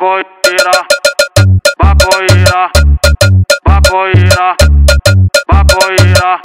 maconheira, maconheira, maconheira, maconheira,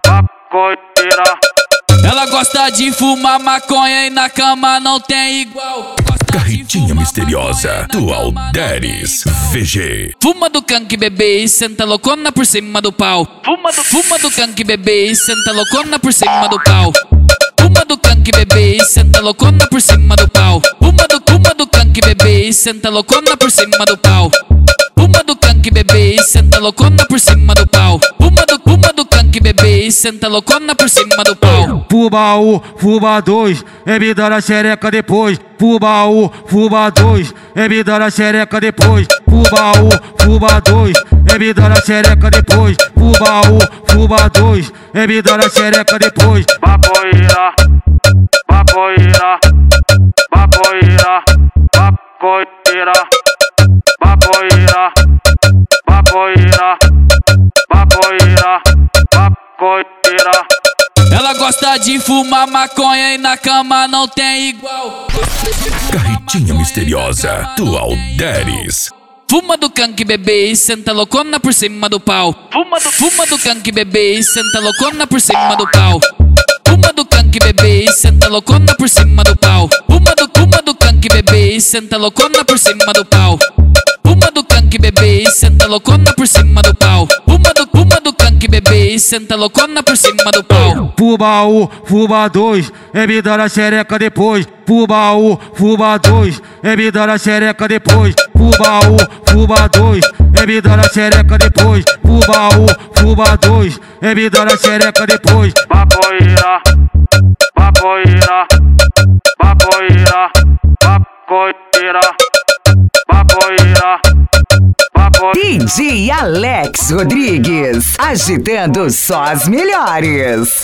maconheira. Ela gosta de fumar maconha e na cama não tem igual. Carretinha misteriosa do Alderis VG. Fuma do canque, bebê, e senta loucona por cima do pau. Fuma do canque, bebê, e senta loucona por cima do pau. Fuma do canque, bebê, e senta loucona por cima do pau. Fuma do canque, bebê, e senta loucona por cima do pau. Fuma do canque, bebê, e senta loucona por cima do pau. Fuma do canque, bebê, e senta loucona por cima do pau. Fuma um, fuma dois, me dá na xereca depois. Fuma um, fuma dois, me dá na xereca depois. Fuma um, fuma dois, me dá na xereca depois. Fuma um, fuma dois, me dá na xereca depois. Maconheira, maconheira, maconheira, maconheira, maconheira, maconheira, maconheira, maconheira. Ela gosta de fumar maconha e na cama não tem igual. Carretinha misteriosa do Alderis. Fuma do canque, bebê, e senta loucona por cima do pau. Fuma do canque, bebê, e senta loucona por cima do pau. Fuma do canque, bebê, e senta loucona por cima do pau. Fuma do canque, bebê, e senta loucona por cima do pau. Fuma do canque, bebê, e senta loucona por cima do pau. Fuma do canque, bebê, e senta loucona por cima do pau. Fuma um, fuma dois, me dá na xereca depois. Fuma um, fuma dois, me dá na xereca depois. Fuma um, fuma dois, me dá na xereca depois. Fuma um, fuma dois, me dá na xereca depois. Maconheira, maconheira, maconheira, maconheira, maconheira, maconheira. DJ Alex Rodrigues, agitando só as melhores.